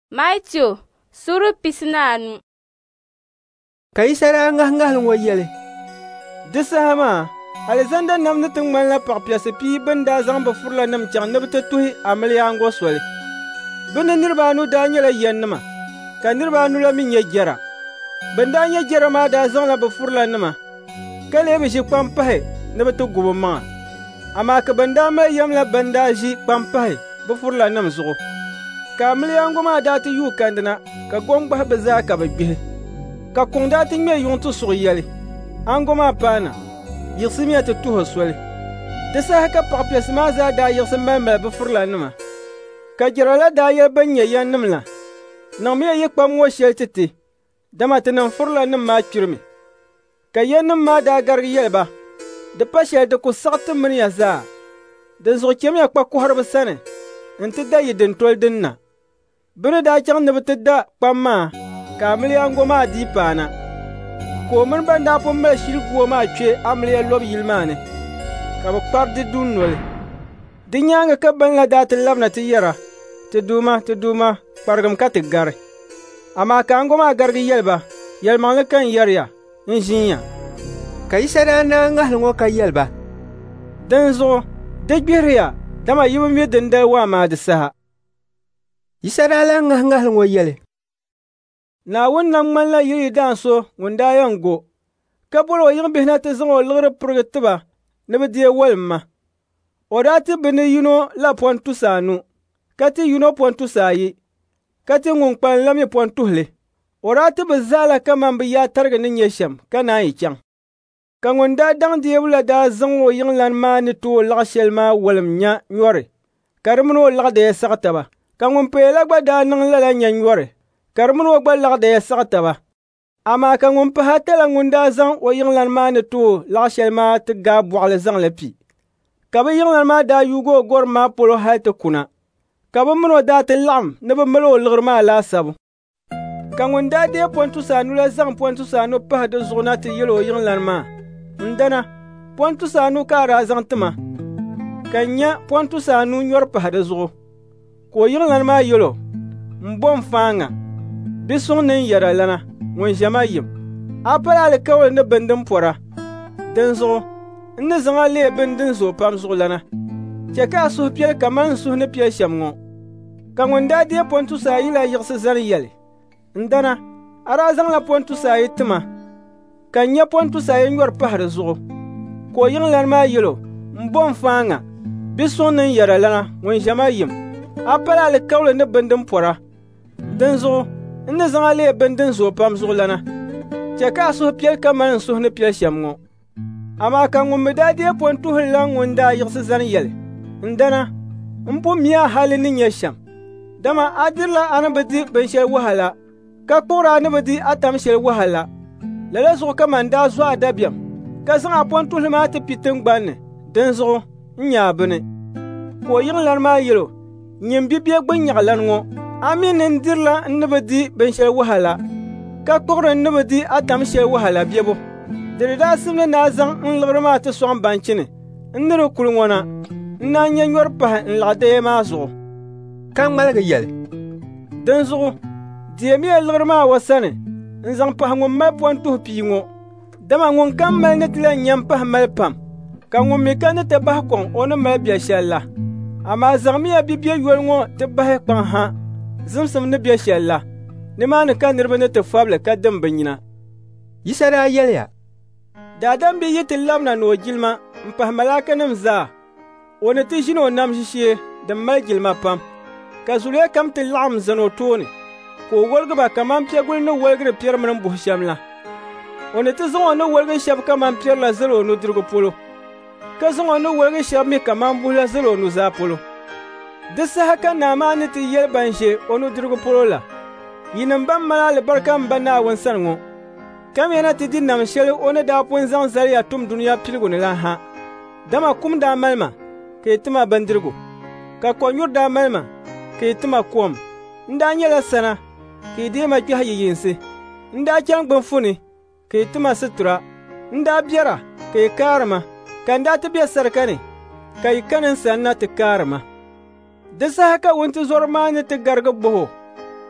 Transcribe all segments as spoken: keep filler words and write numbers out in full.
Maitio, suru pisnanu. Kaisara ngah ngah lungwa yele. Disahama, Alexander nam na tung man la pak piase pi benda zang ba furla nam chang na bata tuhi amali ango swale. Benda nirba anu da nyela yen nama. Ka nirba anu la min ye jera. Benda nye jera ma da zang la ba furla nama. Ka lebe shi kwam pahe na bata gubo maa. Ama ka benda ma yam la benda shi kwam pahe ba furla nam zugo. Ka amali ango ma da ta yu kandina ka gong bah ba za ka ba bihe. Ka kong da ta nye yung tu sugi yele. Ango ma pana. Yiximiya ti tuho soli. Ti saha ka paɣa piɛsi maa zaa daa yiɣisi mali bɛ furilanima. Ka jira la daa yɛli ban nyɛ yɛnnim la. Niŋmiya yi kpam ŋɔ shɛli ti ti. Dama ti niŋ furilanim maa kpirimi. Ka yɛnnim maa daa garigi yɛli ba. Di pa shɛli di ku saɣi ti miniya zaa. Di zuɣu chɛmiya kpa kuhiriba sani. N-ti da yi din toli din na. Bɛ ni daa chaŋ ni bɛ ti da kpam maa. Ka amiliyango maa dii paana. Ko mini ban daa pun mali shiliguo maa kpe amiliya lobi yili maa ni ka bɛ kpari di duu noli. Di nyaanga ka ban la daa ti labina ti yɛra ti duuma ti duuma kparigim ka ti gari. Amaa ka ango maa garigi yɛli ba yɛlimaŋli kan yɛriya n ʒinya. Ka yisa daa naa ŋahili ŋɔ ka yɛli ba. Din zuɣu di gbihiriya dama yi bi mi din dali waa maa di saha. Yisa daa la ŋahi ŋahili ŋɔ yɛli. Naawuni nam ŋmanila yili daan so ŋun daa yɛn go, ka boli o yiŋ bihi na ti zaŋ o liɣiri pirigi tiba ni bɛ deei walimma. O daa ti bɛ ni yino la pɔn tusa anu, ka ti yino pɔn tusa ayi, ka ti ŋun kpalim la mi pɔn tuhili. O daa ti bɛ zaa la kaman bɛ yaa tarigi ni nyɛ shɛm ka naan yi chaŋ. Ka ŋun daa daŋ deebu la daa zaŋ o yiŋ lani maa ni ti o laɣ shɛli maa walim nya nyɔri, ka di mini o laɣidaya saɣi taba. Ka ŋun paya la gba daa niŋ lala nya nyɔri, ka di mini o gba laɣidaya saɣi taba. Amaa ka ŋun paha tala ŋun daa zaŋ o yiŋlani maa ni ti o laɣ shɛli maa ti gaa bɔɣili zaŋ li pi. Ka bɛ yiŋlani maa daa yuugi o gɔrim maa polo hali ti kuna. Ka bɛ mini o daa ti laɣim ni bɛ mali o liɣiri maa laasabu. Ka ŋun daa deei pɔntusaanu la zaŋ pɔntusaanu pahi di zuɣu na ti yɛli o yiŋlani maa. Ndana, pɔntusaanu ka a daa zaŋ ti ma. Ka n nya pɔntusaanu nyɔri pahi di zuɣu. Ka o yiŋlani maa yɛli o, n bo n faaŋa. Bi suŋ ni n yɛra lana, ŋun ʒɛma yim. A pala alikawuli ni bini din pɔra. Din zuɣu, n ni zaŋ a lee bini din zooi pam zuɣu lana. Chɛ ka a suhu piɛli kaman n suhu ni piɛli shɛm ŋɔ. Ka ŋun daa deei pɔntusa ayi la yiɣisi zani yɛli. Ndana, a daa zaŋla pɔntusa ayi ti ma. Ka n nya pɔntusa ayi nyɔri pahi di zuɣu. Ka o yiŋlani maa yɛli o, n bo n faaŋa. Bi suŋ ni n yɛra lana, ŋun ʒɛma yim. A pala alikawuli ni bini din pɔra. Din zuɣu, n ni zaŋ a lee bini din zooi pam zuɣu lana. Chɛ ka a suhu piɛli kaman n suhu ni piɛli shɛm ŋɔ. Amaa ka ŋun mi daa deei pɔntuhili la ŋun daa yiɣisi zani yɛli. Ndana, n pun miya hali ni nyɛ shɛm. Dama a dirila a ni bi di binshɛli wahala, ka kpuɣira a ni bi di a tam shɛli wahala. Lala zuɣu kaman daa zo a dabiɛm, ka zaŋ a pɔntuhili maa ti pi tiŋgbani. Din zuɣu, n nya a bini. Ka o yiŋlani maa yɛli o, nyim bibia gbinyɛɣilani ŋɔ. A mi ni n dirila n ni bi di binshɛli wahala, ka kpuɣiri n ni bi di a tam shɛli wahala biɛbu. Di daa simdi naa zaŋ n liɣiri maa ti sɔŋ banchini, n ni di kuli ŋɔna, n naan nya nyɔri pahi n laɣi daya maa zuɣu. Ka ŋmaligi yɛli. Din zuɣu, deemiya liɣiri maa wa sani, n zaŋ pahi ŋun mali pɔntuhi pii ŋɔ. Dama ŋun kam mali ni ti la nyam pahi mali pam, ka ŋun mi ka ni ti bahi kɔŋ o ni mali biɛl shɛli la. Amaa zaŋmiya bibia yoli ŋɔ ti bahi kpaŋ ha, zimsim ni biɛl shɛli la. Nimaani ka niriba ni ti fabili ka dim bɛ nyina. Yisa daa yɛliya. Daadam bi yi ti labina ni o jilima n pahi malaakanima zaa. O ni ti ʒini o nam ʒishee din mali jilima pam. Ka zuliya kam ti laɣim zani o tooni, ka o woligi ba kaman piɛguli ni woligiri piɛri mini buhi shɛm la. O ni ti zaŋ o ni woligi shɛba kaman piɛri la zali o nudirigu polo, ka zaŋ o ni woligi shɛba mi kaman buhi la zali o nuzaa polo. Di saha ka naa maa ni ti yɛli ban ʒe o nudirigu polo la. Yinim ban mali alibarika m ba Naawuni sani ŋɔ. Kam yana ti di nam shɛli o ni daa pun zaŋ zaliya tum duniya piligu ni la ha. Dama kum daa mali ma, ka yi tima bindirigu. Ka kɔnyuri daa mali ma, ka yi tima kom. N daa nyɛla sana, ka yi deei ma kpɛhi yi yinsi. N daa chani gbinfuni, ka yi tima situra. N daa biɛra, ka yi kaari ma. Ka n daa ti be sarika ni, ka yi kani n sani na ti kaari ma. Di saha ka wunti zɔri maa ni ti garigi buhi o.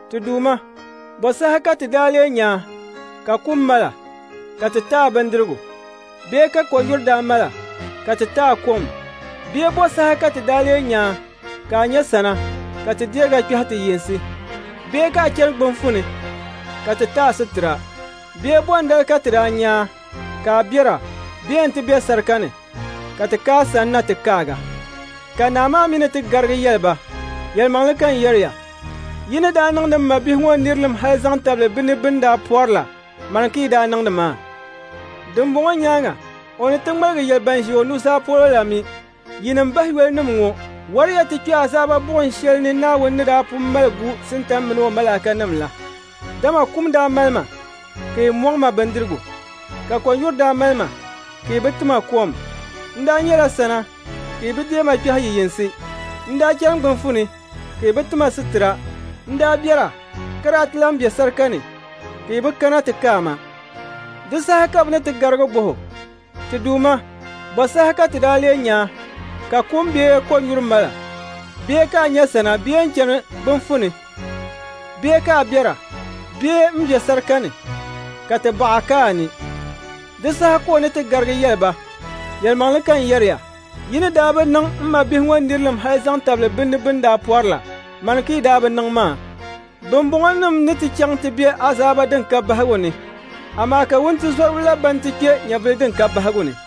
ti duuma, bo saha ka ti daa lee nyaa, ka kum mala, ka ti taa bindirigu, bee ka ko yurdaa mala, ka ti taa kom, bee bo saha ka ti daa lee nyaa, ka a nyɛ sana, ka ti deega kpɛhi ti yinsi, bee ka a chɛri gbinfuni, ka ti taa sitira, bee bɔndali ka ti daa nyaa, ka a biɛra, bee n ti be sarika ni, ka ti kaa sanna ti kaaga. Ka Naaman mini ti garigi yɛli ba, yɛlimaŋli kan yɛriya. Yi ni daa niŋdi ma bihi ŋɔ nirilim hali zaŋ tabili bɛ ni bini daa pɔri la, man ka yi daa niŋdi maa. Dimbɔŋɔ nyaaŋa, o ni ti ŋmaligi yɛli ban ʒi o nuzaa polo la mi, yinim bahi yɔlinim ŋɔ, wariya ti kpe azaaba buɣum shɛli ni Naawuni ni daa pun mali gu sintam mini o malaakanim la. Dama kum daa mali ma, ka yi mɔŋ ma bindirigu, ka kɔnyuri daa mali ma, ka yi bi ti ma kom. N daa nyɛla sana, ka yi bi deema kpɛhi yi yinsi. N daa chɛri gbinfuni, ka yi bi ti ma sitira. N daa biɛra, ka daa ti lan be sarika ni, ka yi bi kana ti kaama. Di saha ka bɛ ni ti garigi gbuhu. Ti duuma, bo saha ka ti daa lee nyaa, ka kum bee kɔnyuri mala, bee ka a nyɛ sana bee n chɛni gbinfuni, bee ka a biɛra, bee n be sarika ni, ka ti baɣa ka a ni. Di saha ka o ni ti garigi yɛli ba, yɛlimaŋli kan yɛriya. Yi ni daa bi niŋ n ma bihi ŋɔ nirilim hali zaŋ tabili bini bini daa pɔri la, man ka yi daa bi niŋ maa. Bimbɔŋɔnim ni ti chaŋ ti be azaaba din ka bahigu ni, amaa ka wunti zɔrigu la ban ti kpe nyɛvili din ka bahigu ni.